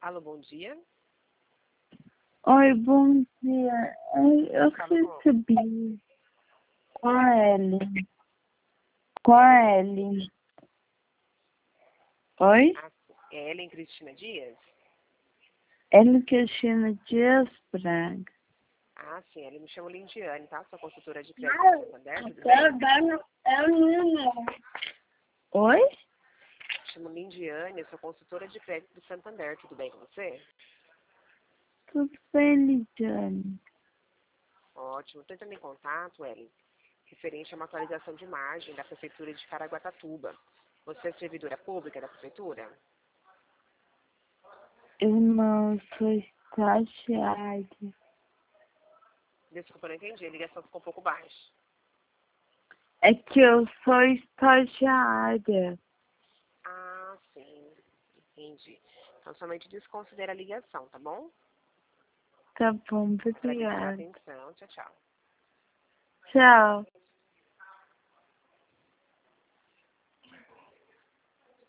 Alô, bom dia. Oi, bom dia. Eu recebi com a Ellen. Com a Ellen. Oi? É Ellen Cristina Dias? Ellen Cristina Dias Braga. Ah, sim, ela me chama Lindiane, tá? Sou consultora de crédito do Santander, tudo bem? Oi? Chamo Lindiane, eu sou consultora de crédito do Santander, tudo bem com você? Tudo bem, Lidiane? Ótimo. Estou entrando em contato, Ellen, referente a uma atualização de margem da Prefeitura de Caraguatatuba. Você é servidora pública da Prefeitura? Eu não sou estagiária. Desculpa, não entendi. A ligação ficou um pouco baixa. É que eu sou estagiária. Ah, sim. Entendi. Então, somente desconsidera a ligação, tá bom? Tá bom, Agradeço pela obrigada. atenção. Tchau, tchau. Tchau.